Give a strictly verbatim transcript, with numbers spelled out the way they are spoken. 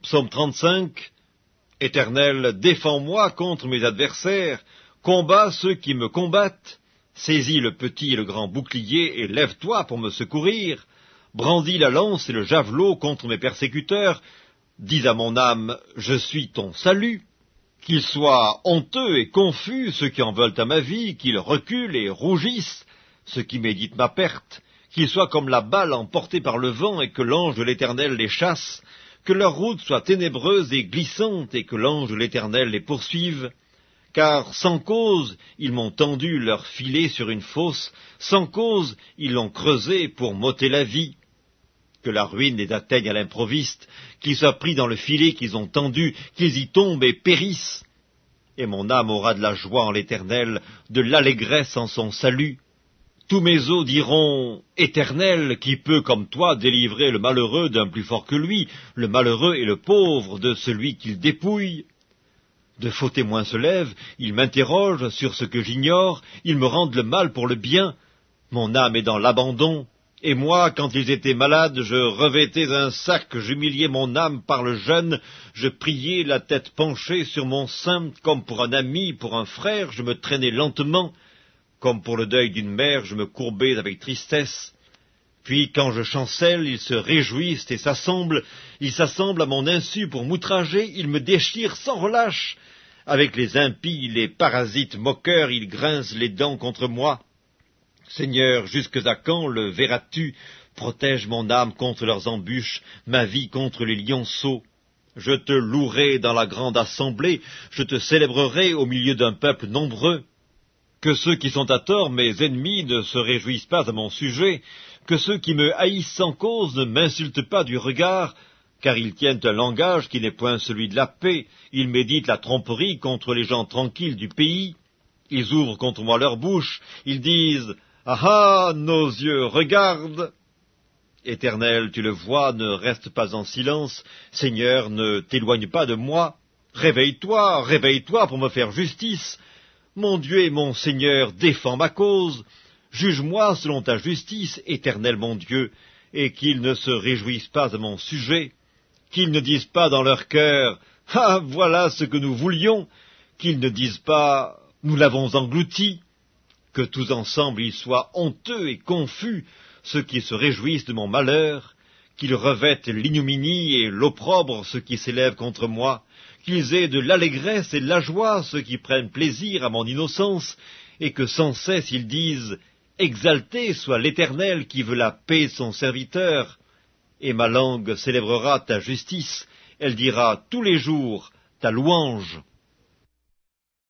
Psaume trente-cinq. Éternel, défends-moi contre mes adversaires, combat ceux qui me combattent. Saisis le petit et le grand bouclier et lève-toi pour me secourir. Brandis la lance et le javelot contre mes persécuteurs. Dis à mon âme, je suis ton salut. Qu'ils soient honteux et confus ceux qui en veulent à ma vie, qu'ils reculent et rougissent ceux qui méditent ma perte, qu'ils soient comme la balle emportée par le vent et que l'ange de l'Éternel les chasse, que leur route soit ténébreuse et glissante et que l'ange de l'Éternel les poursuive. Car sans cause ils m'ont tendu leur filet sur une fosse, sans cause ils l'ont creusé pour m'ôter la vie. Que la ruine les atteigne à l'improviste, qu'ils soient pris dans le filet qu'ils ont tendu, qu'ils y tombent et périssent. Et mon âme aura de la joie en l'Éternel, de l'allégresse en son salut. Tous mes os diront, Éternel, qui peut comme toi délivrer le malheureux d'un plus fort que lui, le malheureux et le pauvre de celui qu'il dépouille. De faux témoins se lèvent, ils m'interrogent sur ce que j'ignore, ils me rendent le mal pour le bien. Mon âme est dans l'abandon. Et moi, quand ils étaient malades, je revêtais un sac, j'humiliais mon âme par le jeûne, je priais la tête penchée sur mon sein, comme pour un ami, pour un frère, je me traînais lentement, comme pour le deuil d'une mère, je me courbais avec tristesse. Puis, quand je chancelle, ils se réjouissent et s'assemblent, ils s'assemblent à mon insu pour m'outrager, ils me déchirent sans relâche. Avec les impies, les parasites moqueurs, ils grincent les dents contre moi. Seigneur, jusque à quand le verras-tu? Protège mon âme contre leurs embûches, ma vie contre les lionceaux. Je te louerai dans la grande assemblée, je te célébrerai au milieu d'un peuple nombreux. Que ceux qui sont à tort, mes ennemis, ne se réjouissent pas à mon sujet, que ceux qui me haïssent sans cause ne m'insultent pas du regard, car ils tiennent un langage qui n'est point celui de la paix, ils méditent la tromperie contre les gens tranquilles du pays. Ils ouvrent contre moi leur bouche, ils disent « Ah ah, nos yeux regardent !» Éternel, tu le vois, ne reste pas en silence. Seigneur, ne t'éloigne pas de moi. Réveille-toi, réveille-toi pour me faire justice. Mon Dieu et mon Seigneur, défends ma cause. Juge-moi selon ta justice, Éternel mon Dieu, et qu'ils ne se réjouissent pas à mon sujet. Qu'ils ne disent pas dans leur cœur « Ah, voilà ce que nous voulions !» Qu'ils ne disent pas « Nous l'avons englouti !» Que tous ensemble ils soient honteux et confus, ceux qui se réjouissent de mon malheur, qu'ils revêtent l'ignominie et l'opprobre ceux qui s'élèvent contre moi, qu'ils aient de l'allégresse et de la joie ceux qui prennent plaisir à mon innocence, et que sans cesse ils disent « Exalté soit l'Éternel qui veut la paix de son serviteur !» Et ma langue célébrera ta justice, elle dira tous les jours ta louange.